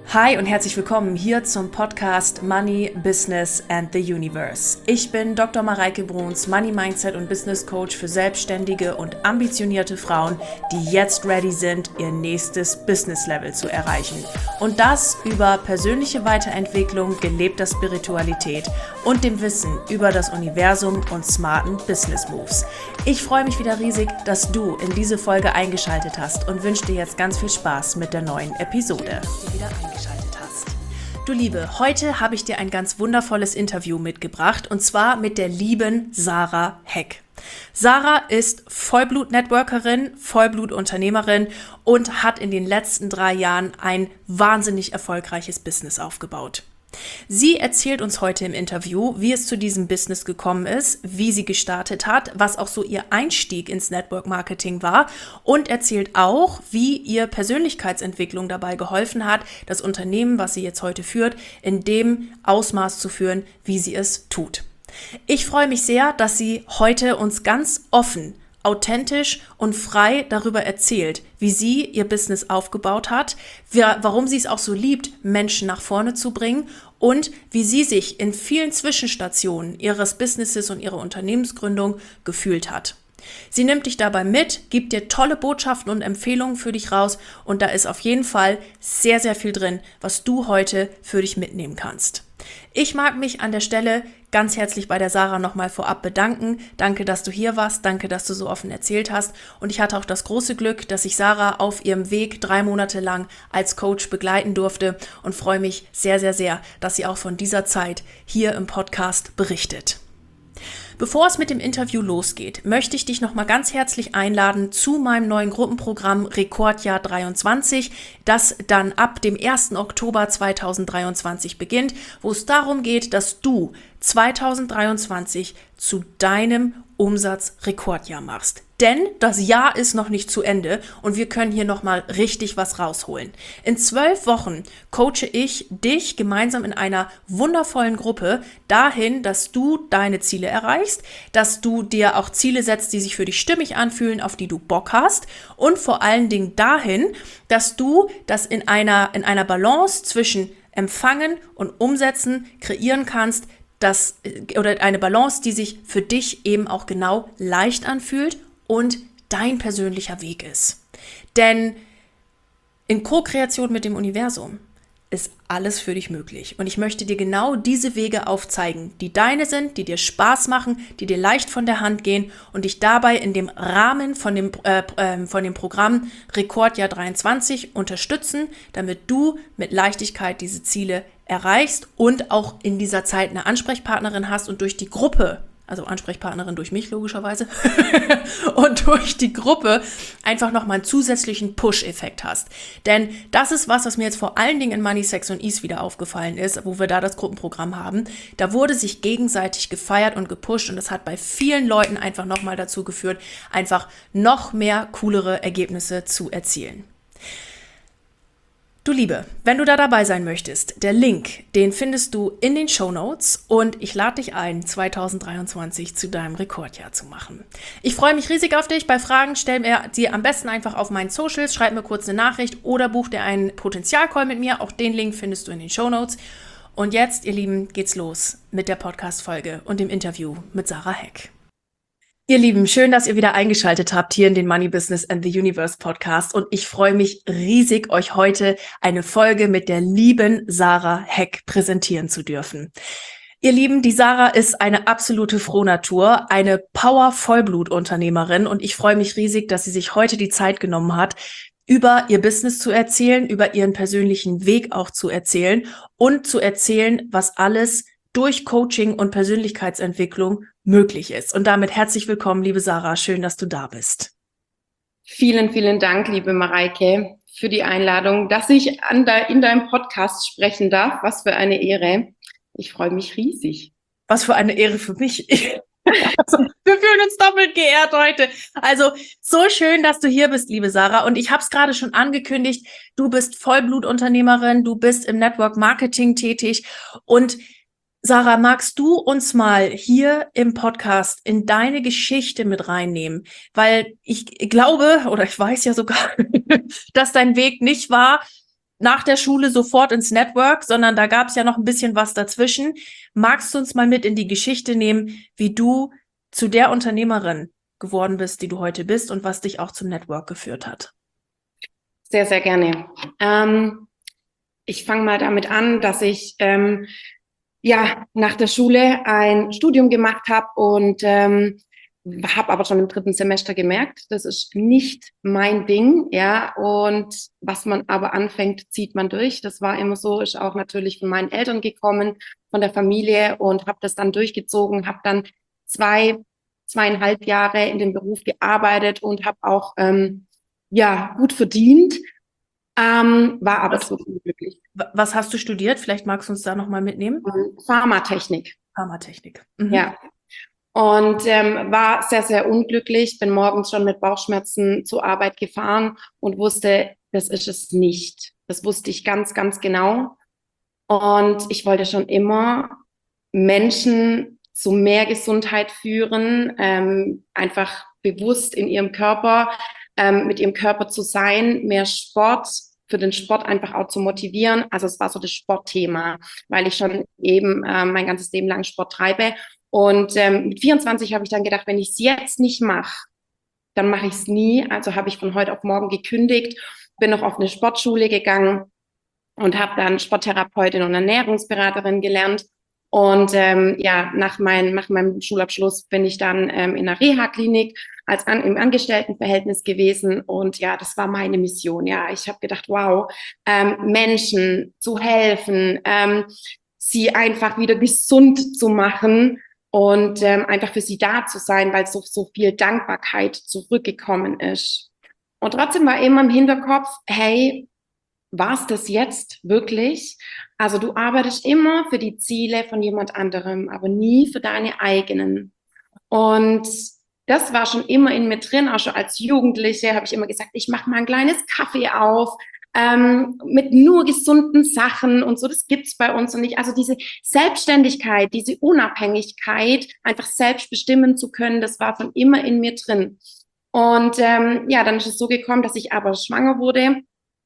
Hi und herzlich willkommen hier zum Podcast Money, Business and the Universe. Ich bin Dr. Mareike Bruns, Money Mindset und Business Coach für selbstständige und ambitionierte Frauen, die jetzt ready sind, ihr nächstes Business Level zu erreichen. Und das über persönliche Weiterentwicklung, gelebter Spiritualität und dem Wissen über das Universum und smarten Business Moves. Ich freue mich wieder riesig, dass du in diese Folge eingeschaltet hast und wünsche dir jetzt ganz viel Spaß mit der neuen Episode. Du Liebe, heute habe ich dir ein ganz wundervolles Interview mitgebracht und zwar mit der lieben Sarah Heck. Sarah ist Vollblut-Networkerin, Vollblut-Unternehmerin und hat in den letzten 3 Jahren ein wahnsinnig erfolgreiches Business aufgebaut. Sie erzählt uns heute im Interview, wie es zu diesem Business gekommen ist, wie sie gestartet hat, was auch so ihr Einstieg ins Network Marketing war und erzählt auch, wie ihr Persönlichkeitsentwicklung dabei geholfen hat, das Unternehmen, was sie jetzt heute führt, in dem Ausmaß zu führen, wie sie es tut. Ich freue mich sehr, dass sie heute uns ganz offen, authentisch und frei darüber erzählt, wie sie ihr Business aufgebaut hat, warum sie es auch so liebt, Menschen nach vorne zu bringen und wie sie sich in vielen Zwischenstationen ihres Businesses und ihrer Unternehmensgründung gefühlt hat. Sie nimmt dich dabei mit, gibt dir tolle Botschaften und Empfehlungen für dich raus und da ist auf jeden Fall sehr, sehr viel drin, was du heute für dich mitnehmen kannst. Ich mag mich an der Stelle ganz herzlich bei der Sarah nochmal vorab bedanken. Danke, dass du hier warst. Danke, dass du so offen erzählt hast. Und ich hatte auch das große Glück, dass ich Sarah auf ihrem Weg 3 Monate lang als Coach begleiten durfte und freue mich sehr, sehr, sehr, dass sie auch von dieser Zeit hier im Podcast berichtet. Bevor es mit dem Interview losgeht, möchte ich dich nochmal ganz herzlich einladen zu meinem neuen Gruppenprogramm Rekordjahr 23, das dann ab dem 1. Oktober 2023 beginnt, wo es darum geht, dass du 2023 zu deinem Umsatzrekordjahr machst. Denn das Jahr ist noch nicht zu Ende und wir können hier nochmal richtig was rausholen. In 12 Wochen coache ich dich gemeinsam in einer wundervollen Gruppe dahin, dass du deine Ziele erreichst, dass du dir auch Ziele setzt, die sich für dich stimmig anfühlen, auf die du Bock hast und vor allen Dingen dahin, dass du das in einer Balance zwischen Empfangen und Umsetzen kreieren kannst, oder eine Balance, die sich für dich eben auch genau leicht anfühlt und dein persönlicher Weg ist. Denn in Co-Kreation mit dem Universum ist alles für dich möglich. Und ich möchte dir genau diese Wege aufzeigen, die deine sind, die dir Spaß machen, die dir leicht von der Hand gehen und dich dabei in dem Rahmen von dem Programm Rekordjahr 23 unterstützen, damit du mit Leichtigkeit diese Ziele erreichst und auch in dieser Zeit eine Ansprechpartnerin hast und durch die Gruppe, also Ansprechpartnerin durch mich logischerweise, und durch die Gruppe einfach nochmal einen zusätzlichen Push-Effekt hast. Denn das ist was mir jetzt vor allen Dingen in Money, Sex und Ease wieder aufgefallen ist, wo wir da das Gruppenprogramm haben. Da wurde sich gegenseitig gefeiert und gepusht und das hat bei vielen Leuten einfach nochmal dazu geführt, einfach noch mehr coolere Ergebnisse zu erzielen. Du Liebe, wenn du da dabei sein möchtest, der Link, den findest du in den Shownotes und ich lade dich ein, 2023 zu deinem Rekordjahr zu machen. Ich freue mich riesig auf dich. Bei Fragen stell mir die am besten einfach auf meinen Socials, schreib mir kurz eine Nachricht oder buch dir einen Potenzialcall mit mir. Auch den Link findest du in den Shownotes. Und jetzt, ihr Lieben, geht's los mit der Podcast-Folge und dem Interview mit Sarah Heck. Ihr Lieben, schön, dass ihr wieder eingeschaltet habt hier in den Money, Business and the Universe Podcast und ich freue mich riesig, euch heute eine Folge mit der lieben Sarah Heck präsentieren zu dürfen. Ihr Lieben, die Sarah ist eine absolute Frohnatur, eine Power-Vollblut-Unternehmerin und ich freue mich riesig, dass sie sich heute die Zeit genommen hat, über ihr Business zu erzählen, über ihren persönlichen Weg auch zu erzählen und zu erzählen, was alles durch Coaching und Persönlichkeitsentwicklung möglich ist. Und damit herzlich willkommen, liebe Sarah. Schön, dass du da bist. Vielen, vielen Dank, liebe Mareike, für die Einladung, dass ich in deinem Podcast sprechen darf. Was für eine Ehre. Ich freue mich riesig. Was für eine Ehre für mich. Also, wir fühlen uns doppelt geehrt heute. Also so schön, dass du hier bist, liebe Sarah. Und ich habe es gerade schon angekündigt, du bist Vollblutunternehmerin, du bist im Network Marketing tätig und Sarah, magst du uns mal hier im Podcast in deine Geschichte mit reinnehmen? Weil ich glaube, oder ich weiß ja sogar, dass dein Weg nicht war, nach der Schule sofort ins Network, sondern da gab es ja noch ein bisschen was dazwischen. Magst du uns mal mit in die Geschichte nehmen, wie du zu der Unternehmerin geworden bist, die du heute bist und was dich auch zum Network geführt hat? Sehr, sehr gerne. Ich fange mal damit an, dass ich nach der Schule ein Studium gemacht habe und habe aber schon im 3. Semester gemerkt, das ist nicht mein Ding, ja, und was man aber anfängt, zieht man durch. Das war immer so, ist auch natürlich von meinen Eltern gekommen, von der Familie, und habe das dann durchgezogen, habe dann 2,5 Jahre in dem Beruf gearbeitet und habe auch gut verdient, war aber total unglücklich. Was hast du studiert? Vielleicht magst du uns da nochmal mitnehmen. Pharmatechnik. Pharmatechnik. Ja. Und war sehr, sehr unglücklich, bin morgens schon mit Bauchschmerzen zur Arbeit gefahren und wusste, das ist es nicht. Das wusste ich ganz, ganz genau. Und ich wollte schon immer Menschen zu mehr Gesundheit führen, einfach bewusst in ihrem Körper, mit ihrem Körper zu sein, mehr Sport, für den Sport einfach auch zu motivieren. Also es war so das Sportthema, weil ich schon eben mein ganzes Leben lang Sport treibe. Und mit 24 habe ich dann gedacht, wenn ich es jetzt nicht mache, dann mache ich es nie. Also habe ich von heute auf morgen gekündigt, bin noch auf eine Sportschule gegangen und habe dann Sporttherapeutin und Ernährungsberaterin gelernt. Und nach meinem Schulabschluss bin ich dann in einer Reha-Klinik im Angestelltenverhältnis gewesen. Und ja, das war meine Mission. Ja, ich habe gedacht, wow, Menschen zu helfen, sie einfach wieder gesund zu machen und einfach für sie da zu sein, weil so viel Dankbarkeit zurückgekommen ist. Und trotzdem war immer im Hinterkopf, hey, war es das jetzt wirklich? Also du arbeitest immer für die Ziele von jemand anderem, aber nie für deine eigenen. Und das war schon immer in mir drin, auch schon als Jugendliche habe ich immer gesagt, ich mache mal ein kleines Kaffee auf, mit nur gesunden Sachen und so, das gibt's bei uns und nicht. Also diese Selbstständigkeit, diese Unabhängigkeit, einfach selbst bestimmen zu können, das war schon immer in mir drin. Und dann ist es so gekommen, dass ich aber schwanger wurde,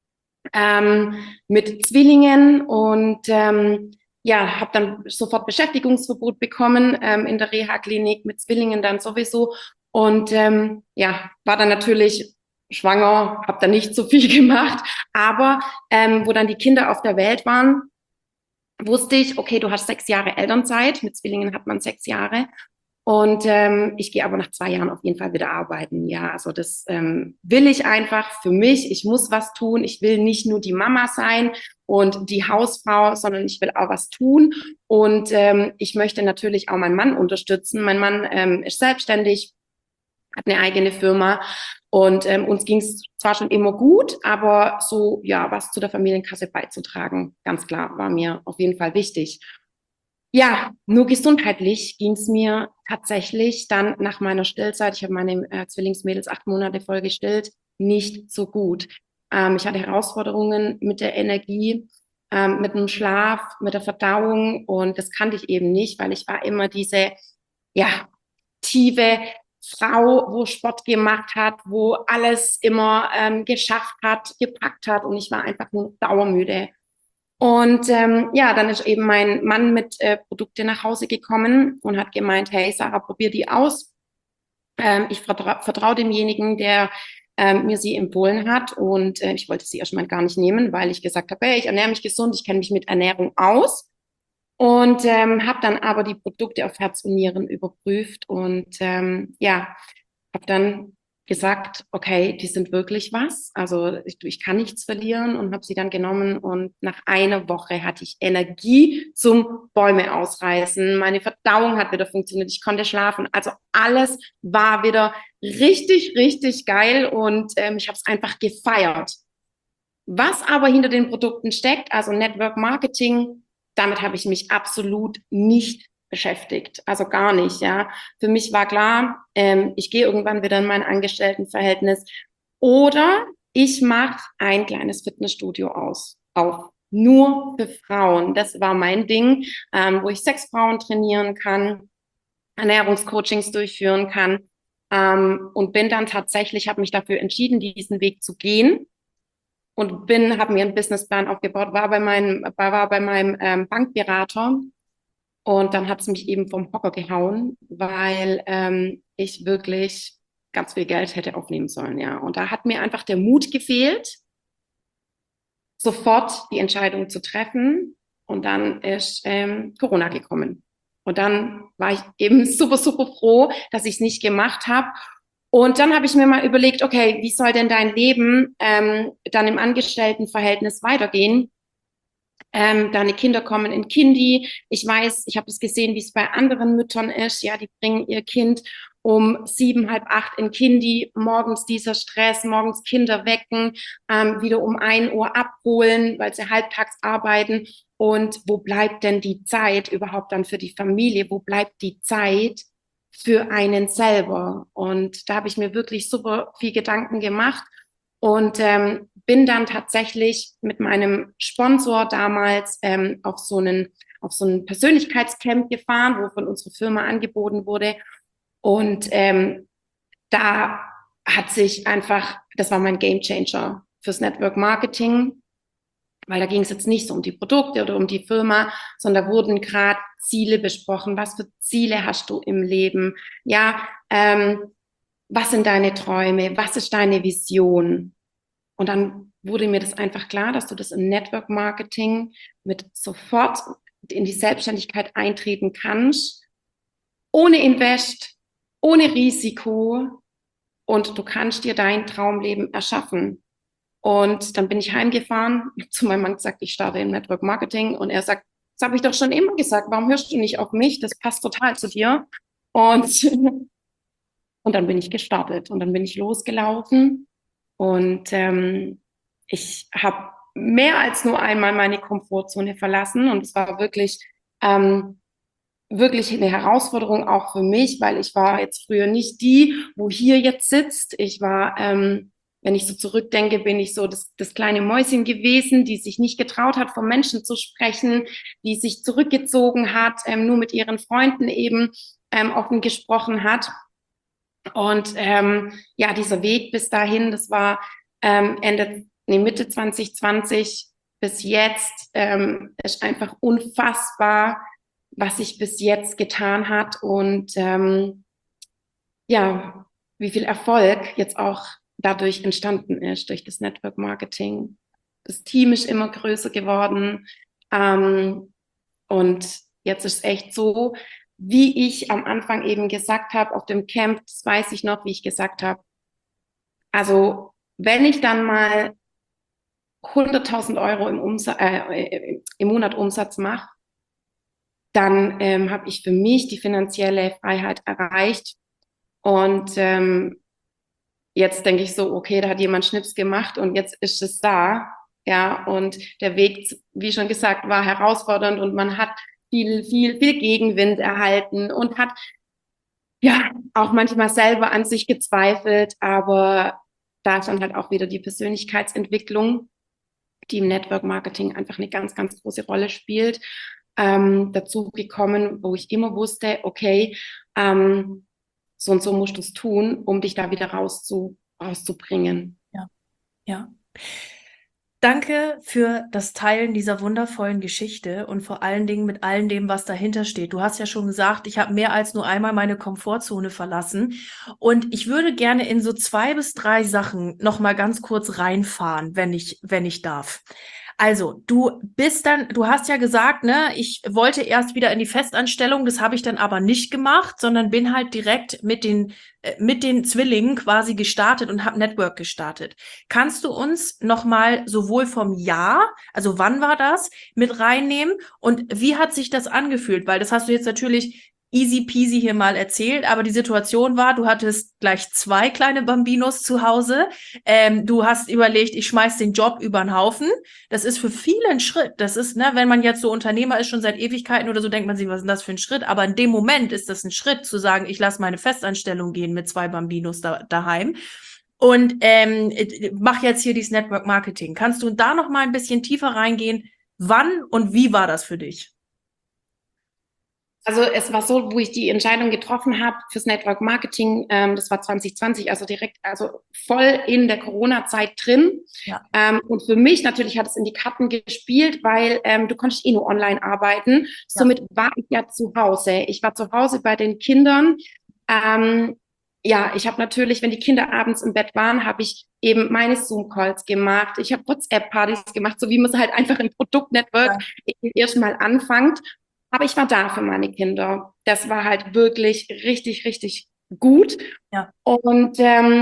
mit Zwillingen und habe dann sofort Beschäftigungsverbot bekommen in der Reha-Klinik, mit Zwillingen dann sowieso, und war dann natürlich schwanger, habe dann nicht so viel gemacht, aber wo dann die Kinder auf der Welt waren, wusste ich, okay, du hast 6 Jahre Elternzeit, mit Zwillingen hat man 6 Jahre. Und ich gehe aber nach 2 Jahren auf jeden Fall wieder arbeiten. Ja, also das will ich einfach für mich. Ich muss was tun. Ich will nicht nur die Mama sein und die Hausfrau, sondern ich will auch was tun. Und ich möchte natürlich auch meinen Mann unterstützen. Mein Mann ist selbstständig, hat eine eigene Firma. Und uns ging es zwar schon immer gut, aber so, ja, was zu der Familienkasse beizutragen, ganz klar, war mir auf jeden Fall wichtig. Ja, nur gesundheitlich ging es mir tatsächlich dann nach meiner Stillzeit, ich habe meine Zwillingsmädels 8 Monate voll gestillt, nicht so gut. Ich hatte Herausforderungen mit der Energie, mit dem Schlaf, mit der Verdauung, und das kannte ich eben nicht, weil ich war immer diese, ja, tiefe Frau, wo Sport gemacht hat, wo alles immer geschafft hat, gepackt hat, und ich war einfach nur dauermüde. Und dann ist eben mein Mann mit Produkte nach Hause gekommen und hat gemeint, hey Sarah, probier die aus. Ich vertraue demjenigen, der mir sie empfohlen hat, und ich wollte sie erstmal gar nicht nehmen, weil ich gesagt habe, hey, ich ernähre mich gesund, ich kenne mich mit Ernährung aus, und habe dann aber die Produkte auf Herz und Nieren überprüft und habe dann gesagt, okay, die sind wirklich was. Also ich kann nichts verlieren, und habe sie dann genommen, und nach einer Woche hatte ich Energie zum Bäume ausreißen. Meine Verdauung hat wieder funktioniert, ich konnte schlafen. Also alles war wieder richtig, richtig geil, und ich habe es einfach gefeiert. Was aber hinter den Produkten steckt, also Network Marketing, damit habe ich mich absolut nicht beschäftigt, also gar nicht, ja. Für mich war klar, ich gehe irgendwann wieder in mein Angestelltenverhältnis, oder ich mache ein kleines Fitnessstudio auf, nur für Frauen. Das war mein Ding, wo ich 6 Frauen trainieren kann, Ernährungscoachings durchführen kann, und bin dann tatsächlich, habe mich dafür entschieden, diesen Weg zu gehen. und habe mir einen Businessplan aufgebaut, war bei meinem Bankberater und dann hat es mich eben vom Hocker gehauen, weil ich wirklich ganz viel Geld hätte aufnehmen sollen, ja. Und da hat mir einfach der Mut gefehlt, sofort die Entscheidung zu treffen. Und dann ist Corona gekommen. Und dann war ich eben super, super froh, dass ich es nicht gemacht habe. Und dann habe ich mir mal überlegt, okay, wie soll denn dein Leben dann im Angestelltenverhältnis weitergehen? Deine Kinder kommen in Kindi. Ich weiß, ich habe es gesehen, wie es bei anderen Müttern ist. Ja, die bringen ihr Kind um 7, halb 8 in Kindi. Morgens dieser Stress, morgens Kinder wecken, wieder um 1 Uhr abholen, weil sie halbtags arbeiten. Und wo bleibt denn die Zeit überhaupt dann für die Familie? Wo bleibt die Zeit für einen selber? Und da habe ich mir wirklich super viel Gedanken gemacht. Und bin dann tatsächlich mit meinem Sponsor damals auf so einen Persönlichkeitscamp gefahren, wo von unserer Firma angeboten wurde. Und da hat sich einfach, das war mein Gamechanger fürs Network Marketing, weil da ging es jetzt nicht so um die Produkte oder um die Firma, sondern da wurden gerade Ziele besprochen. Was für Ziele hast du im Leben? Ja, was sind deine Träume? Was ist deine Vision? Und dann wurde mir das einfach klar, dass du das im Network Marketing mit sofort in die Selbstständigkeit eintreten kannst, ohne Invest, ohne Risiko, und du kannst dir dein Traumleben erschaffen. Und dann bin ich heimgefahren, zu meinem Mann gesagt, ich starte im Network Marketing, und er sagt, das habe ich doch schon immer gesagt, warum hörst du nicht auf mich? Das passt total zu dir. Und, und dann bin ich gestartet und dann bin ich losgelaufen. Und ich habe mehr als nur einmal meine Komfortzone verlassen. Und es war wirklich eine Herausforderung auch für mich, weil ich war jetzt früher nicht die, wo hier jetzt sitzt. Ich war, wenn ich so zurückdenke, bin ich so das kleine Mäuschen gewesen, die sich nicht getraut hat, vom Menschen zu sprechen, die sich zurückgezogen hat, nur mit ihren Freunden eben offen gesprochen hat. Und ja, dieser Weg bis dahin, das war Mitte 2020 bis jetzt, ist einfach unfassbar, was sich bis jetzt getan hat, und ja, wie viel Erfolg jetzt auch dadurch entstanden ist, durch das Network Marketing. Das Team ist immer größer geworden, und jetzt ist es echt so, wie ich am Anfang eben gesagt habe, auf dem Camp, das weiß ich noch, wie ich gesagt habe, also wenn ich dann mal 100.000 Euro im Monat Umsatz mache, dann habe ich für mich die finanzielle Freiheit erreicht. Und jetzt denke ich so, okay, da hat jemand Schnips gemacht und jetzt ist es da. Ja, und der Weg, wie schon gesagt, war herausfordernd, und man hat viel Gegenwind erhalten und hat ja auch manchmal selber an sich gezweifelt, aber da ist dann halt auch wieder die Persönlichkeitsentwicklung, die im Network Marketing einfach eine ganz, ganz große Rolle spielt, dazu gekommen, wo ich immer wusste, okay, so und so musst du es tun, um dich da wieder rauszubringen. Ja, ja. Danke für das Teilen dieser wundervollen Geschichte und vor allen Dingen mit all dem, was dahinter steht. Du hast ja schon gesagt, ich habe mehr als nur einmal meine Komfortzone verlassen, und ich würde gerne in so 2 bis 3 Sachen noch mal ganz kurz reinfahren, wenn ich darf. Also, du hast ja gesagt, ne, ich wollte erst wieder in die Festanstellung, das habe ich dann aber nicht gemacht, sondern bin halt direkt mit den Zwillingen quasi gestartet und habe Network gestartet. Kannst du uns nochmal sowohl vom Jahr, also wann war das, mit reinnehmen, und wie hat sich das angefühlt? Weil das hast du jetzt natürlich easy peasy hier mal erzählt, aber die Situation war, du hattest gleich 2 kleine Bambinos zu Hause. Du hast überlegt, ich schmeiß den Job über den Haufen. Das ist für viele ein Schritt. Das ist, ne, wenn man jetzt so Unternehmer ist, schon seit Ewigkeiten oder so, denkt man sich, was ist denn das für ein Schritt? Aber in dem Moment ist das ein Schritt, zu sagen, ich lasse meine Festanstellung gehen mit 2 Bambinos daheim und mach jetzt hier dieses Network Marketing. Kannst du da noch mal ein bisschen tiefer reingehen? Wann und wie war das für dich? Also es war so, wo ich die Entscheidung getroffen habe fürs Network Marketing, das war 2020, also direkt, also voll in der Corona-Zeit drin. Ja, Und für mich natürlich hat es in die Karten gespielt, weil du konntest eh nur online arbeiten. ja, Somit war ich ja zu Hause. Ich war zu Hause bei den Kindern. Ähm, ja, ich habe natürlich, wenn die Kinder abends im Bett waren, habe ich eben meine Zoom-Calls gemacht. Ich habe WhatsApp-Partys gemacht, so wie man es halt einfach im Produktnetwork ja, erstmal anfängt. Aber ich war da für meine Kinder. Das war halt wirklich richtig, richtig gut. ja, Und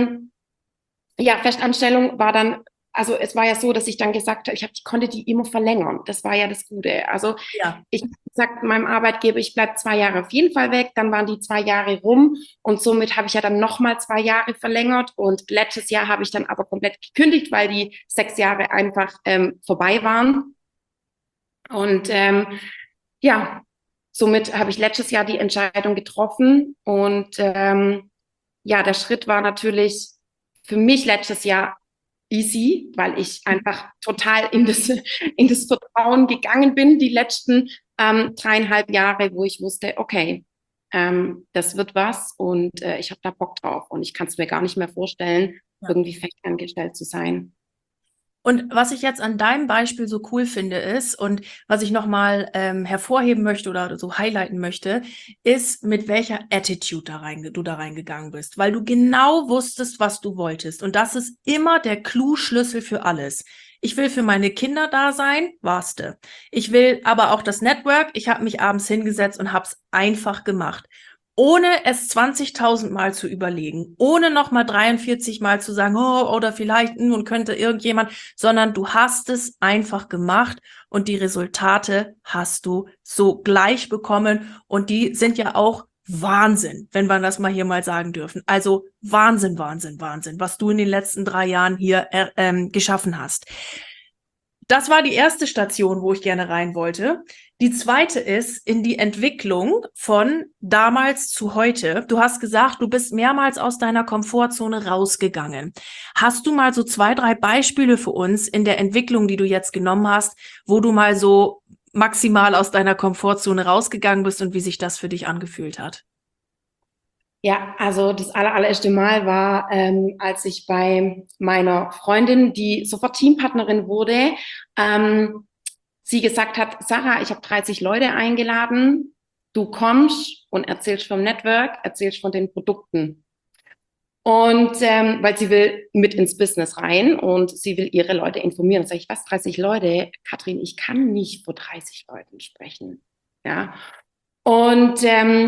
ja, Festanstellung war dann, also es war ja so, dass ich dann gesagt habe, ich konnte die immer verlängern. Das war ja das Gute. Also ja. ich habe gesagt meinem Arbeitgeber, ich bleibe 2 Jahre auf jeden Fall weg. Dann waren die 2 Jahre rum und somit habe ich ja dann nochmal 2 Jahre verlängert. Und letztes Jahr habe ich dann aber komplett gekündigt, weil die 6 Jahre einfach vorbei waren. Und ja, somit habe ich letztes Jahr die Entscheidung getroffen und ja, der Schritt war natürlich für mich letztes Jahr easy, weil ich einfach total in das Vertrauen gegangen bin, die letzten 3,5 Jahre, wo ich wusste, okay, das wird was und ich habe da Bock drauf und ich kann es mir gar nicht mehr vorstellen, Ja. irgendwie festangestellt zu sein. Und was ich jetzt an deinem Beispiel so cool finde ist und was ich nochmal hervorheben möchte oder so highlighten möchte, ist, mit welcher Attitude du da reingegangen bist, weil du genau wusstest, was du wolltest. Und das ist immer der Clou-Schlüssel für alles. Ich will für meine Kinder da sein, warste. Ich will aber auch das Network. Ich habe mich abends hingesetzt und habe es einfach gemacht. Ohne es 20.000 Mal zu überlegen, ohne nochmal 43 Mal zu sagen, oh, oder vielleicht und könnte irgendjemand, sondern du hast es einfach gemacht und die Resultate hast du so gleich bekommen und die sind ja auch Wahnsinn, wenn wir das mal hier mal sagen dürfen. Also Wahnsinn, Wahnsinn, Wahnsinn, was du in den letzten 3 Jahren hier geschaffen hast. Das war die erste Station, wo ich gerne rein wollte. Die zweite ist in die Entwicklung von damals zu heute. Du hast gesagt, du bist mehrmals aus deiner Komfortzone rausgegangen. Hast du mal so 2, 3 Beispiele für uns in der Entwicklung, die du jetzt genommen hast, wo du mal so maximal aus deiner Komfortzone rausgegangen bist und wie sich das für dich angefühlt hat? Ja, also das allererste Mal war, als ich bei meiner Freundin, die sofort Teampartnerin wurde, sie gesagt hat, Sarah, ich habe 30 Leute eingeladen, du kommst und erzählst vom Network, erzählst von den Produkten. Und weil sie will mit ins Business rein und sie will ihre Leute informieren. Sag ich, was, 30 Leute? Katrin, ich kann nicht vor 30 Leuten sprechen. Ja. Und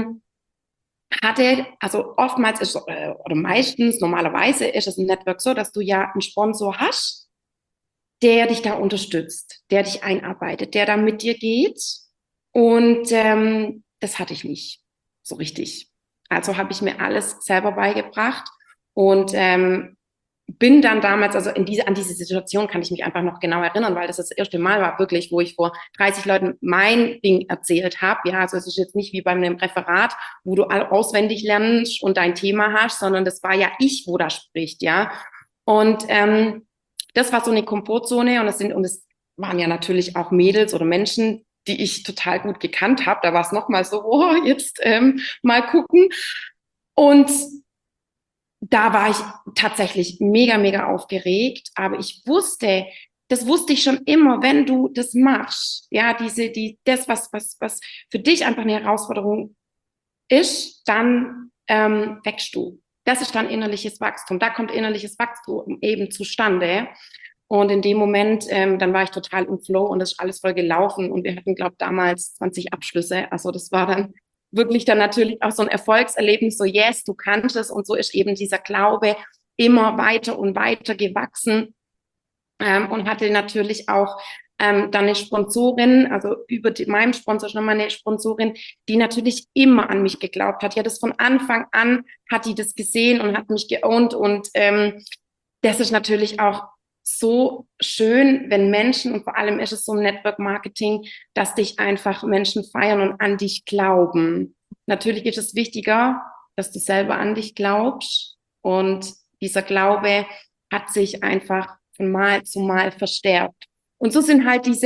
also oftmals ist, oder meistens, normalerweise ist es im Network so, dass du ja einen Sponsor hast, der dich da unterstützt, der dich einarbeitet, der da mit dir geht. Und das hatte ich nicht so richtig. Also habe ich mir alles selber beigebracht und bin dann damals, also an diese Situation kann ich mich einfach noch genau erinnern, weil das erste Mal war wirklich, wo ich vor 30 Leuten mein Ding erzählt habe. Ja, also es ist jetzt nicht wie bei einem Referat, wo du all auswendig lernst und dein Thema hast, sondern das war ja ich, wo da spricht, ja. Und das war so eine Komfortzone und es waren ja natürlich auch Mädels oder Menschen, die ich total gut gekannt habe. Da war es nochmal so, oh, jetzt mal gucken. Und da war ich tatsächlich mega, mega aufgeregt, aber das wusste ich schon immer, wenn du das machst, ja, das, was für dich einfach eine Herausforderung ist, dann wächst du. Das ist dann innerliches Wachstum. Da kommt innerliches Wachstum eben zustande. Und in dem Moment, dann war ich total im Flow und das ist alles voll gelaufen. Und wir hatten, glaube ich, damals 20 Abschlüsse. Also das war dann wirklich dann natürlich auch so ein Erfolgserlebnis, so yes, du kannst es. Und so ist eben dieser Glaube immer weiter und weiter gewachsen und hatte natürlich auch dann eine Sponsorin, also meinem Sponsor schon mal eine Sponsorin, die natürlich immer an mich geglaubt hat. Ja, das von Anfang an hat die das gesehen und hat mich geowned und das ist natürlich auch so schön, wenn Menschen, und vor allem ist es so im Network Marketing, dass dich einfach Menschen feiern und an dich glauben. Natürlich ist es wichtiger, dass du selber an dich glaubst und dieser Glaube hat sich einfach von Mal zu Mal verstärkt. Und so sind halt diese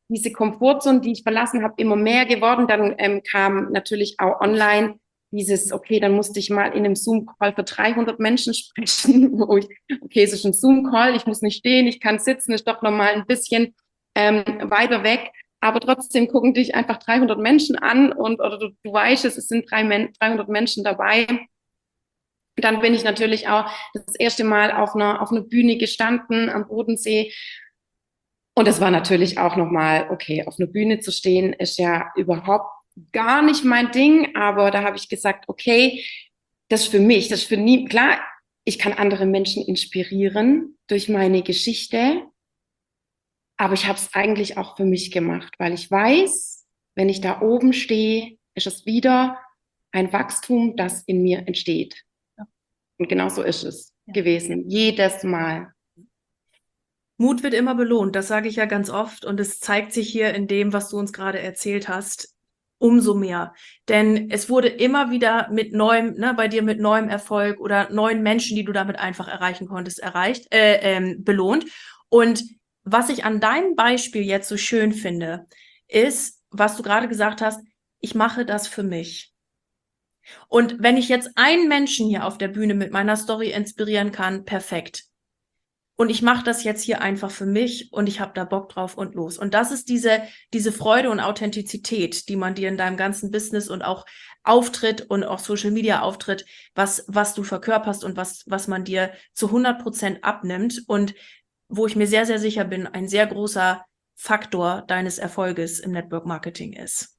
diese Komfortzone, die ich verlassen habe, immer mehr geworden. Dann kam natürlich auch online dieses, okay, dann musste ich mal in einem Zoom-Call für 300 Menschen sprechen, wo ich, okay, es ist ein Zoom-Call, ich muss nicht stehen, ich kann sitzen, ist doch nochmal ein bisschen weiter weg, aber trotzdem gucken dich einfach 300 Menschen an und oder du weißt es, es sind 300 Menschen dabei. Dann bin ich natürlich auch das erste Mal auf einer Bühne gestanden am Bodensee. Und das war natürlich auch nochmal, okay, auf einer Bühne zu stehen, ist ja überhaupt gar nicht mein Ding. Aber da habe ich gesagt, okay, das ist für mich, das ist für nie, klar, ich kann andere Menschen inspirieren durch meine Geschichte. Aber ich habe es eigentlich auch für mich gemacht, weil ich weiß, wenn ich da oben stehe, ist es wieder ein Wachstum, das in mir entsteht. Und genau so ist es gewesen, jedes Mal. Mut wird immer belohnt, das sage ich ja ganz oft und es zeigt sich hier in dem, was du uns gerade erzählt hast, umso mehr. Denn es wurde immer wieder mit neuem, bei dir mit neuem Erfolg oder neuen Menschen, die du damit einfach erreichen konntest, belohnt. Und was ich an deinem Beispiel jetzt so schön finde, ist, was du gerade gesagt hast, ich mache das für mich. Und wenn ich jetzt einen Menschen hier auf der Bühne mit meiner Story inspirieren kann, perfekt. Und ich mache das jetzt hier einfach für mich und ich habe da Bock drauf und los. Und das ist diese Freude und Authentizität, die man dir in deinem ganzen Business und auch Auftritt und auch Social Media Auftritt, was du verkörperst und was man dir zu 100% abnimmt und wo ich mir sehr, sehr sicher bin, ein sehr großer Faktor deines Erfolges im Network Marketing ist.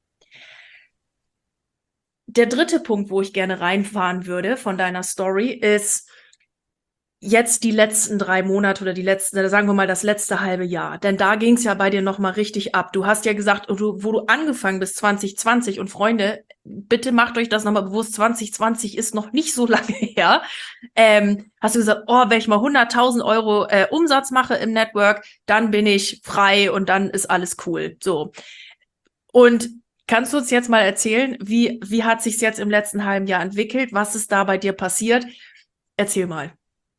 Der dritte Punkt, wo ich gerne reinfahren würde von deiner Story, ist jetzt die letzten 3 Monate oder sagen wir mal das letzte halbe Jahr. Denn da ging es ja bei dir nochmal richtig ab. Du hast ja gesagt, wo du angefangen bist 2020 und Freunde, bitte macht euch das nochmal bewusst, 2020 ist noch nicht so lange her. Hast du gesagt, wenn ich mal 100.000 Euro Umsatz mache im Network, dann bin ich frei und dann ist alles cool. So. Und kannst du uns jetzt mal erzählen, wie hat sich's jetzt im letzten halben Jahr entwickelt? Was ist da bei dir passiert? Erzähl mal.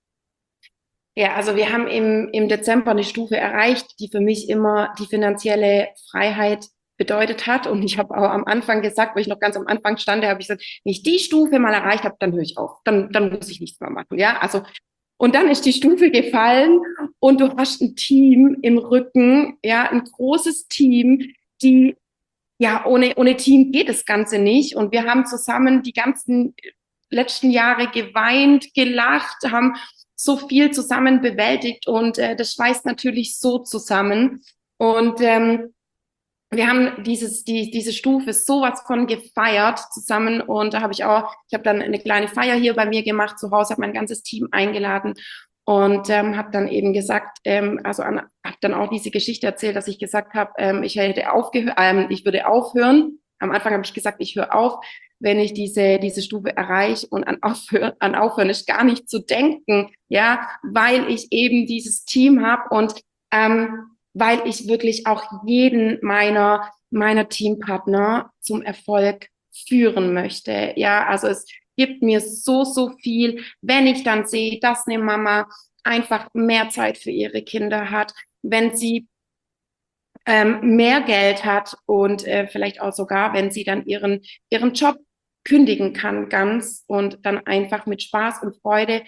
Ja, also wir haben im Dezember eine Stufe erreicht, die für mich immer die finanzielle Freiheit bedeutet hat. Und ich habe auch am Anfang gesagt, wo ich noch ganz am Anfang stand, habe ich gesagt, wenn ich die Stufe mal erreicht habe, dann höre ich auf. Dann muss ich nichts mehr machen. Ja, also und dann ist die Stufe gefallen und du hast ein Team im Rücken, ja, ein großes Team, die ja, ohne Team geht das Ganze nicht. Und wir haben zusammen die ganzen letzten Jahre geweint, gelacht, haben so viel zusammen bewältigt und das schweißt natürlich so zusammen. Und wir haben diese Stufe sowas von gefeiert zusammen und da ich habe dann eine kleine Feier hier bei mir gemacht zu Hause, habe mein ganzes Team eingeladen und habe dann eben gesagt, habe dann auch diese Geschichte erzählt, dass ich gesagt habe, ich würde aufhören. Am Anfang habe ich gesagt, ich höre auf, wenn ich diese Stufe erreiche und an Aufhören ist gar nicht zu denken, ja, weil ich eben dieses Team habe und weil ich wirklich auch jeden meiner Teampartner zum Erfolg führen möchte. Ja, also es gibt mir so viel, wenn ich dann sehe, dass eine Mama einfach mehr Zeit für ihre Kinder hat, wenn sie mehr Geld hat und vielleicht auch sogar, wenn sie dann ihren Job kündigen kann ganz und dann einfach mit Spaß und Freude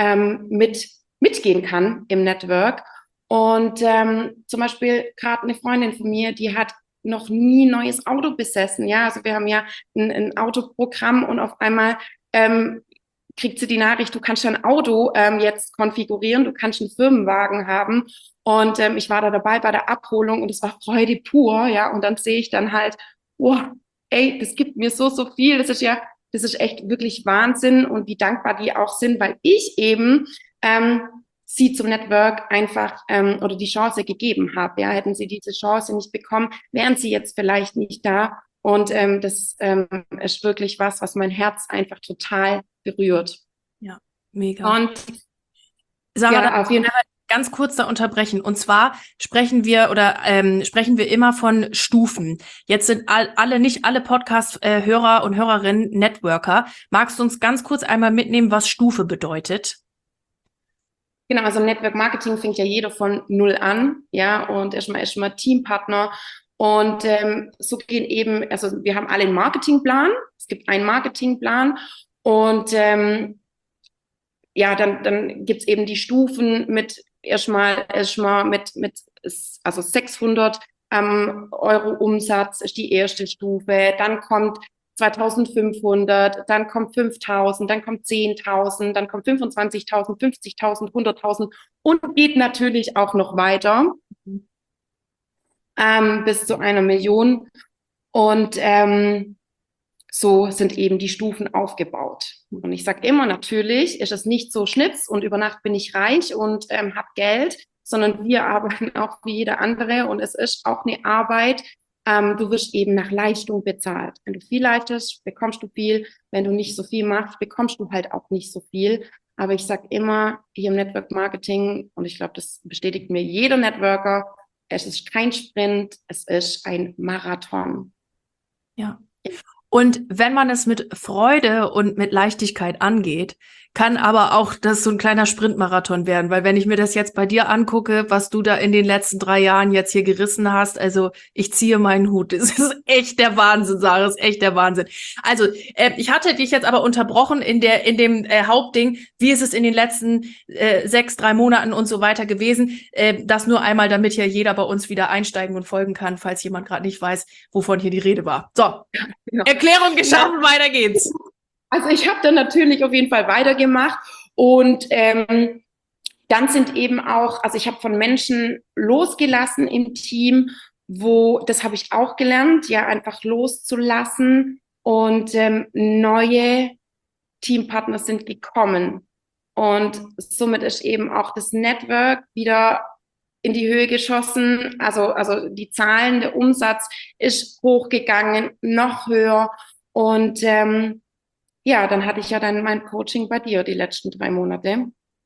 mitgehen kann im Network. Und zum Beispiel gerade eine Freundin von mir, die hat noch nie ein neues Auto besessen. Ja, also wir haben ja ein Autoprogramm und auf einmal kriegt sie die Nachricht, du kannst dein Auto jetzt konfigurieren, du kannst einen Firmenwagen haben. Und ich war da dabei bei der Abholung und es war Freude pur, ja. Und dann sehe ich dann halt, wow, ey, das gibt mir so viel. Das ist echt wirklich Wahnsinn und wie dankbar die auch sind, weil ich eben sie zum Network einfach oder die Chance gegeben habe. Ja, hätten sie diese Chance nicht bekommen, wären sie jetzt vielleicht nicht da. Und das ist wirklich was mein Herz einfach total berührt. Ja, mega. Und Sarah, ja, auf jeden Fall. Ganz kurz da unterbrechen. Und zwar sprechen wir immer von Stufen. Jetzt sind nicht alle Podcast-Hörer und Hörerinnen Networker. Magst du uns ganz kurz einmal mitnehmen, was Stufe bedeutet? Genau, also im Network Marketing fängt ja jeder von null an, ja, und erstmal Teampartner. Und so gehen eben, also wir haben alle einen Marketingplan. Es gibt einen Marketingplan und ja, dann gibt's eben die Stufen mit erstmal mit also 600 Euro Umsatz ist die erste Stufe. Dann kommt 2.500, dann kommt 5.000, dann kommt 10.000, dann kommt 25.000, 50.000, 100.000 und geht natürlich auch noch weiter bis zu 1 Million. Und so sind eben die Stufen aufgebaut. Und ich sage immer, natürlich ist es nicht so Schnips und über Nacht bin ich reich und habe Geld, sondern wir arbeiten auch wie jeder andere und es ist auch eine Arbeit. Du wirst eben nach Leistung bezahlt. Wenn du viel leistest, bekommst du viel. Wenn du nicht so viel machst, bekommst du halt auch nicht so viel. Aber ich sage immer hier im Network Marketing, und ich glaube, das bestätigt mir jeder Networker, es ist kein Sprint, es ist ein Marathon. Ja. Und wenn man es mit Freude und mit Leichtigkeit angeht, kann aber auch das so ein kleiner Sprintmarathon werden, weil wenn ich mir das jetzt bei dir angucke, was du da in den letzten 3 Jahren jetzt hier gerissen hast, also ich ziehe meinen Hut. Das ist echt der Wahnsinn, Sarah, das ist echt der Wahnsinn. Also ich hatte dich jetzt aber unterbrochen in dem Hauptding. Wie ist es in den letzten 3 Monaten und so weiter gewesen? Das nur einmal, damit hier jeder bei uns wieder einsteigen und folgen kann, falls jemand gerade nicht weiß, wovon hier die Rede war. So, genau. Erklärung geschaffen, weiter geht's. Also ich habe dann natürlich auf jeden Fall weitergemacht und dann sind eben auch, also ich habe von Menschen losgelassen im Team, das habe ich auch gelernt, ja, einfach loszulassen und neue Teampartner sind gekommen und somit ist eben auch das Network wieder in die Höhe geschossen, also die Zahlen, der Umsatz ist hochgegangen, noch höher und ja, dann hatte ich ja dann mein Coaching bei dir die letzten 3 Monate.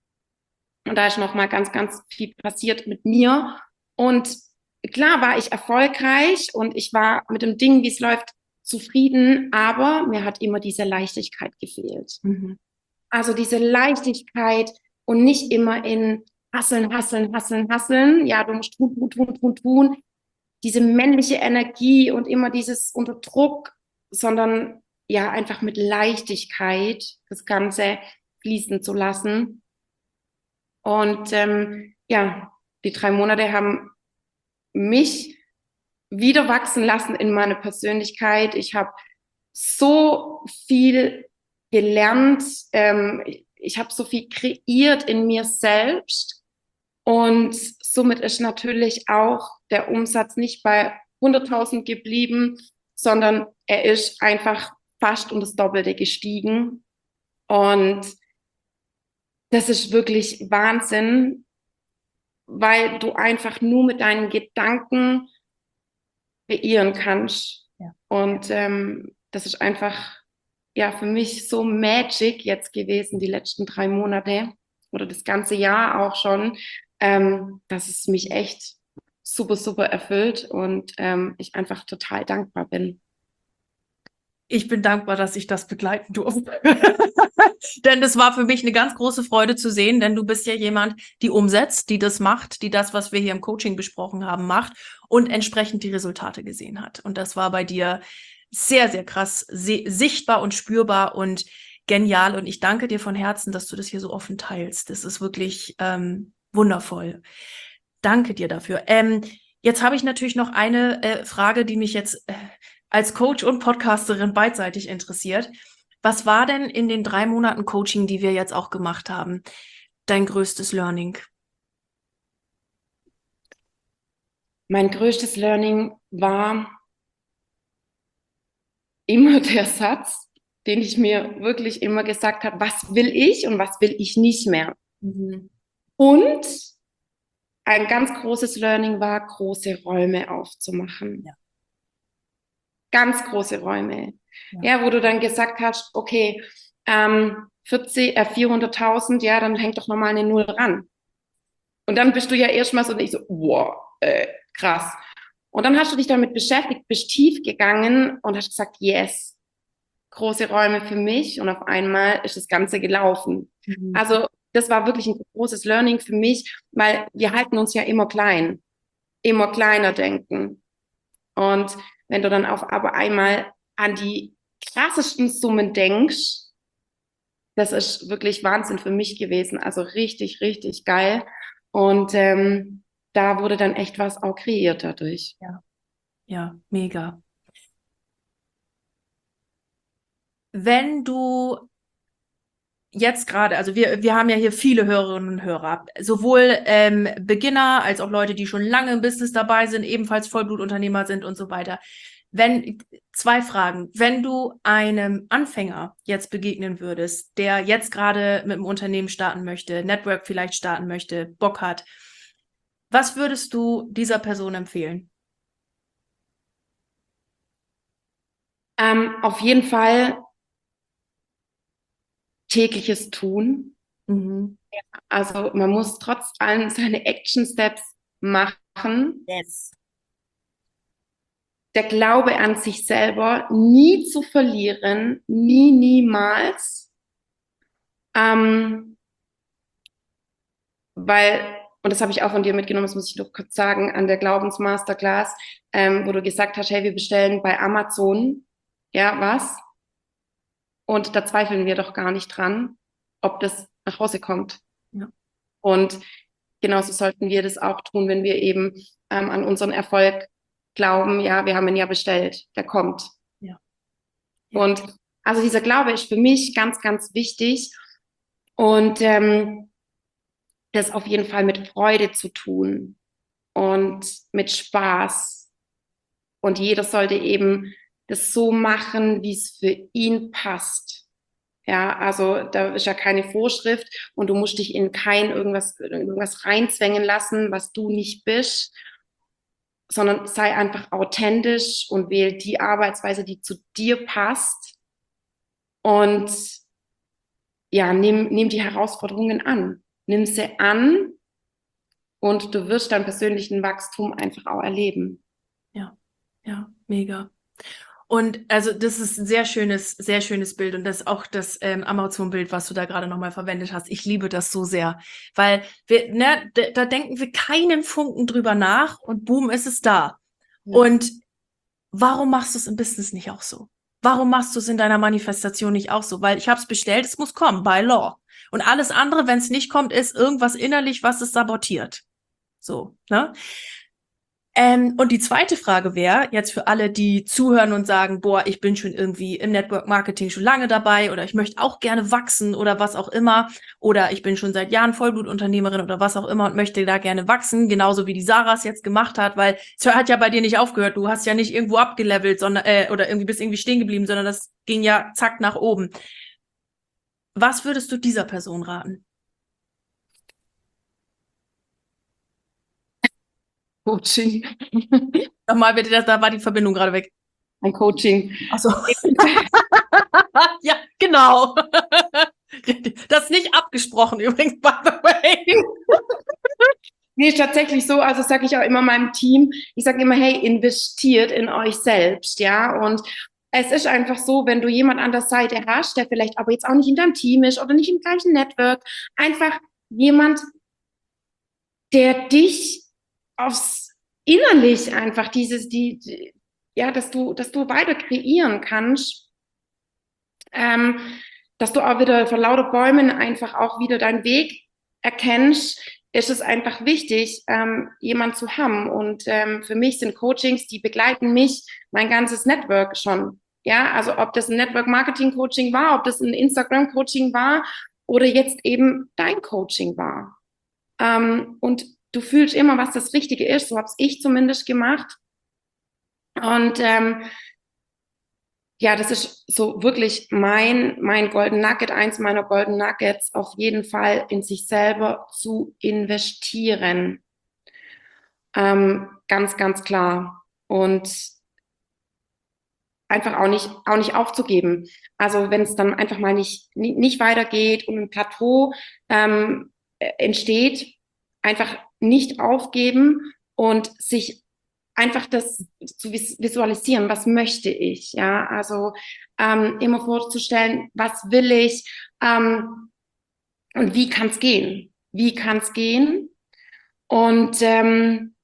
Und da ist noch mal ganz, ganz viel passiert mit mir. Und klar war ich erfolgreich und ich war mit dem Ding, wie es läuft, zufrieden, aber mir hat immer diese Leichtigkeit gefehlt. Mhm. Also diese Leichtigkeit und nicht immer in Hasseln, Hasseln, Hasseln, Hasseln. Ja, du musst tun, tun, tun, tun, tun. Diese männliche Energie und immer dieses unter Druck, sondern ja, einfach mit Leichtigkeit das Ganze fließen zu lassen. Und ja, die 3 Monate haben mich wieder wachsen lassen in meiner Persönlichkeit. Ich habe so viel gelernt. Ich habe so viel kreiert in mir selbst. Und somit ist natürlich auch der Umsatz nicht bei 100.000 geblieben, sondern er ist einfach fast um das Doppelte gestiegen. Und das ist wirklich Wahnsinn, weil du einfach nur mit deinen Gedanken kreieren kannst. Ja. Und das ist einfach ja für mich so Magic jetzt gewesen, die letzten 3 Monate oder das ganze Jahr auch schon, dass es mich echt super, super erfüllt und ich einfach total dankbar bin. Ich bin dankbar, dass ich das begleiten durfte. Denn das war für mich eine ganz große Freude zu sehen, denn du bist ja jemand, die umsetzt, die das macht, die das, was wir hier im Coaching besprochen haben, macht und entsprechend die Resultate gesehen hat. Und das war bei dir sehr, sehr krass sichtbar und spürbar und genial. Und ich danke dir von Herzen, dass du das hier so offen teilst. Das ist wirklich wundervoll. Danke dir dafür. Jetzt habe ich natürlich noch eine Frage, die mich jetzt als Coach und Podcasterin beidseitig interessiert. Was war denn in den 3 Monaten Coaching, die wir jetzt auch gemacht haben, dein größtes Learning? Mein größtes Learning war immer der Satz, den ich mir wirklich immer gesagt habe, was will ich und was will ich nicht mehr. Mhm. Und ein ganz großes Learning war, große Räume aufzumachen. Ja. Ganz große Räume. Ja, wo du dann gesagt hast, okay, 400.000, ja, dann hängt doch nochmal eine Null ran. Und dann bist du ja erstmal so, nicht so, wow, krass. Und dann hast du dich damit beschäftigt, bist tief gegangen und hast gesagt, yes, große Räume für mich. Und auf einmal ist das Ganze gelaufen. Mhm. Also das war wirklich ein großes Learning für mich, weil wir halten uns ja immer klein, immer kleiner denken. Und wenn du dann auf aber einmal an die krassesten Summen denkst, das ist wirklich Wahnsinn für mich gewesen. Also richtig, richtig geil. Und da wurde dann echt was auch kreiert dadurch. Ja, mega. Wenn du jetzt gerade, also wir haben ja hier viele Hörerinnen und Hörer, sowohl Beginner als auch Leute, die schon lange im Business dabei sind, ebenfalls Vollblutunternehmer sind und so weiter. Zwei Fragen. Wenn du einem Anfänger jetzt begegnen würdest, der jetzt gerade mit dem Unternehmen starten möchte, Network vielleicht starten möchte, Bock hat, was würdest du dieser Person empfehlen? Auf jeden Fall tägliches Tun. Mhm. Also man muss trotz allem seine Action Steps machen. Yes. Der Glaube an sich selber nie zu verlieren, niemals. Weil, und das habe ich auch von dir mitgenommen, das muss ich noch kurz sagen, an der Glaubensmasterclass, wo du gesagt hast, hey, wir bestellen bei Amazon, ja, was? Und da zweifeln wir doch gar nicht dran, ob das nach Hause kommt. Ja. Und genauso sollten wir das auch tun, wenn wir eben an unseren Erfolg glauben, ja, wir haben ihn ja bestellt, der kommt. Ja. Und also dieser Glaube ist für mich ganz, ganz wichtig und das auf jeden Fall mit Freude zu tun und mit Spaß. Und jeder sollte eben das so machen, wie es für ihn passt. Ja, also da ist ja keine Vorschrift und du musst dich in kein irgendwas reinzwängen lassen, was du nicht bist, sondern sei einfach authentisch und wähle die Arbeitsweise, die zu dir passt. Und ja, nimm die Herausforderungen an. Nimm sie an und du wirst dein persönlichen Wachstum einfach auch erleben. Ja, mega. Und also das ist ein sehr schönes Bild und das ist auch das Amazon-Bild, was du da gerade nochmal verwendet hast. Ich liebe das so sehr, weil da denken wir keinen Funken drüber nach und boom, ist es da. Ja. Und warum machst du es im Business nicht auch so? Warum machst du es in deiner Manifestation nicht auch so? Weil ich habe es bestellt, es muss kommen, by law. Und alles andere, wenn es nicht kommt, ist irgendwas innerlich, was es sabotiert. So, ne? Und die zweite Frage wäre jetzt für alle, die zuhören und sagen, boah, ich bin schon irgendwie im Network Marketing schon lange dabei oder ich möchte auch gerne wachsen oder was auch immer oder ich bin schon seit Jahren Vollblutunternehmerin oder was auch immer und möchte da gerne wachsen, genauso wie die Sarah es jetzt gemacht hat, weil es hat ja bei dir nicht aufgehört, du hast ja nicht irgendwo abgelevelt, sondern oder irgendwie bist irgendwie stehen geblieben, sondern das ging ja zack nach oben. Was würdest du dieser Person raten? Coaching. Nochmal bitte, da war die Verbindung gerade weg. Ein Coaching. Ach so. Ja, genau. Das ist nicht abgesprochen übrigens, by the way. Nee, ist tatsächlich so, also sage ich auch immer meinem Team, ich sage immer, hey, investiert in euch selbst, ja, und es ist einfach so, wenn du jemand an der Seite hast, der vielleicht aber jetzt auch nicht in deinem Team ist oder nicht im gleichen Network, einfach jemand, der dich aufs innerlich einfach ja, dass du weiter kreieren kannst, dass du auch wieder vor lauter Bäumen einfach auch wieder deinen Weg erkennst, ist es einfach wichtig, jemand zu haben. Und für mich sind Coachings, die begleiten mich mein ganzes Network schon. Ja, also ob das ein Network Marketing Coaching war, ob das ein Instagram Coaching war oder jetzt eben dein Coaching war. Und du fühlst immer, was das Richtige ist. So habe ich zumindest gemacht. Und ja, das ist so wirklich mein Golden Nugget, eins meiner Golden Nuggets, auf jeden Fall in sich selber zu investieren. Ganz, ganz klar. Und einfach auch nicht aufzugeben. Also wenn es dann einfach mal nicht weitergeht und ein Plateau entsteht, einfach nicht aufgeben und sich einfach das zu visualisieren, was möchte ich, ja, also immer vorzustellen, was will ich, Und wie kann es gehen? Wie kann es gehen? Und dann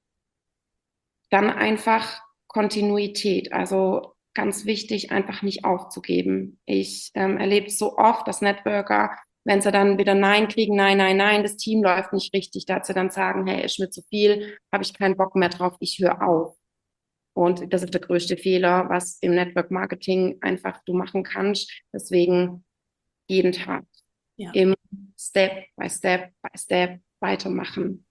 einfach Kontinuität. Also ganz wichtig, einfach nicht aufzugeben. Ich erlebe so oft, dass Networker, wenn sie dann wieder Nein kriegen, nein, das Team läuft nicht richtig, dass sie dann sagen, hey, ist mir zu viel, habe ich keinen Bock mehr drauf, ich höre auf. Und das ist der größte Fehler, was im Network Marketing einfach du machen kannst. Deswegen jeden Tag immer Step by Step by Step weitermachen.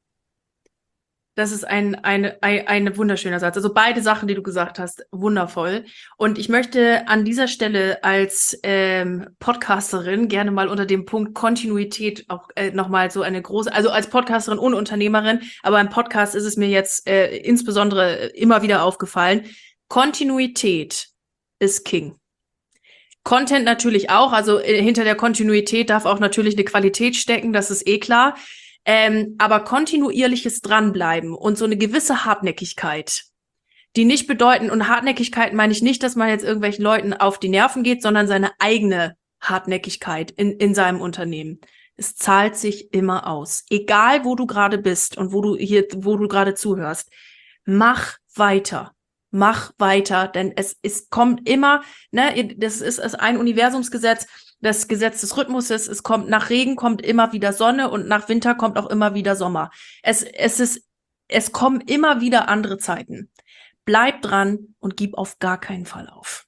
Das ist ein wunderschöner Satz. Also beide Sachen, die du gesagt hast, wundervoll. Und ich möchte an dieser Stelle als Podcasterin gerne mal unter dem Punkt Kontinuität auch nochmal so eine große, also als Podcasterin und Unternehmerin, aber im Podcast ist es mir jetzt insbesondere immer wieder aufgefallen, Kontinuität ist King. Content natürlich auch, also hinter der Kontinuität darf auch natürlich eine Qualität stecken, das ist eh klar. Aber kontinuierliches Dranbleiben und so eine gewisse Hartnäckigkeit, die nicht bedeuten, und Hartnäckigkeit meine ich nicht, dass man jetzt irgendwelchen Leuten auf die Nerven geht, sondern seine eigene Hartnäckigkeit in seinem Unternehmen. Es zahlt sich immer aus. Egal, wo du gerade bist und wo du gerade zuhörst. Mach weiter. Mach weiter, denn es kommt immer, ne, das ist ein Universumsgesetz, das Gesetz des Rhythmuses, nach Regen kommt immer wieder Sonne und nach Winter kommt auch immer wieder Sommer. Es kommen immer wieder andere Zeiten. Bleib dran und gib auf gar keinen Fall auf.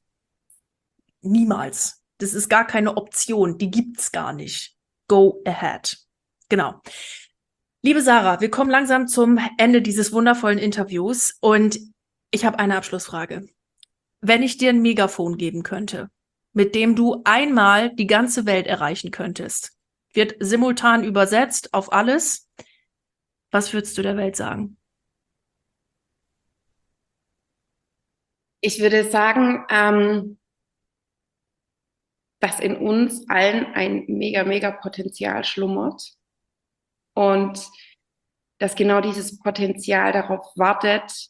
Niemals. Das ist gar keine Option, die gibt's gar nicht. Go ahead. Genau. Liebe Sarah, wir kommen langsam zum Ende dieses wundervollen Interviews und ich habe eine Abschlussfrage. Wenn ich dir ein Megafon geben könnte, mit dem du einmal die ganze Welt erreichen könntest, wird simultan übersetzt auf alles, was würdest du der Welt sagen? Ich würde sagen, dass in uns allen ein mega Potenzial schlummert und dass genau dieses Potenzial darauf wartet,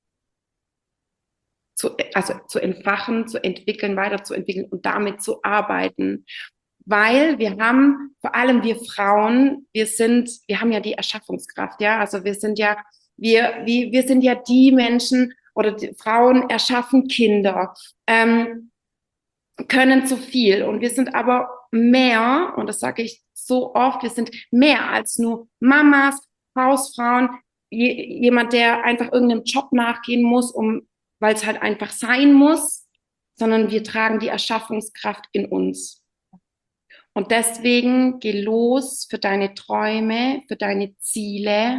zu entfachen, zu entwickeln, weiterzuentwickeln und damit zu arbeiten. Weil wir haben, vor allem wir Frauen, wir haben ja die Erschaffungskraft, ja, also wir sind ja die Menschen oder die Frauen erschaffen Kinder, können zu viel und wir sind aber mehr, und das sage ich so oft, wir sind mehr als nur Mamas, Hausfrauen, jemand, der einfach irgendeinem Job nachgehen muss, weil es halt einfach sein muss, sondern wir tragen die Erschaffungskraft in uns. Und deswegen geh los für deine Träume, für deine Ziele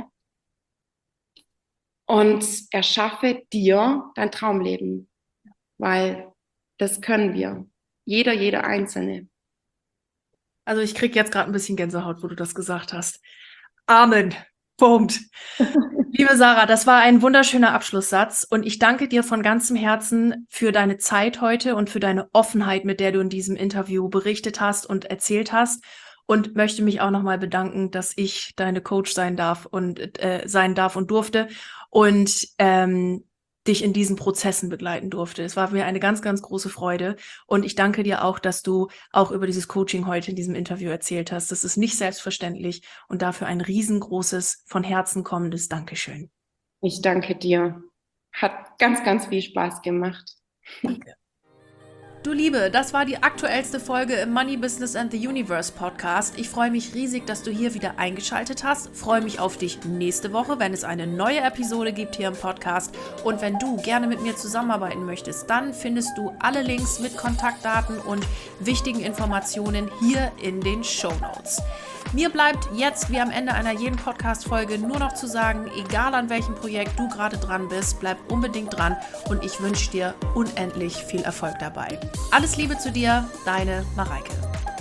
und erschaffe dir dein Traumleben, weil das können wir. Jeder Einzelne. Also ich krieg jetzt gerade ein bisschen Gänsehaut, wo du das gesagt hast. Amen. Punkt. Liebe Sarah, das war ein wunderschöner Abschlusssatz und ich danke dir von ganzem Herzen für deine Zeit heute und für deine Offenheit, mit der du in diesem Interview berichtet hast und erzählt hast und möchte mich auch nochmal bedanken, dass ich deine Coach sein darf und durfte und dich in diesen Prozessen begleiten durfte. Es war mir eine ganz große Freude und ich danke dir auch, dass du auch über dieses Coaching heute in diesem Interview erzählt hast. Das ist nicht selbstverständlich und dafür ein riesengroßes, von Herzen kommendes Dankeschön. Ich danke dir. Hat ganz viel Spaß gemacht. Danke. Du Liebe, das war die aktuellste Folge im Money Business and the Universe Podcast. Ich freue mich riesig, dass du hier wieder eingeschaltet hast. Freue mich auf dich nächste Woche, wenn es eine neue Episode gibt hier im Podcast. Und wenn du gerne mit mir zusammenarbeiten möchtest, dann findest du alle Links mit Kontaktdaten und wichtigen Informationen hier in den Shownotes. Mir bleibt jetzt, wie am Ende einer jeden Podcast-Folge, nur noch zu sagen, egal an welchem Projekt du gerade dran bist, bleib unbedingt dran und ich wünsche dir unendlich viel Erfolg dabei. Alles Liebe zu dir, deine Mareike.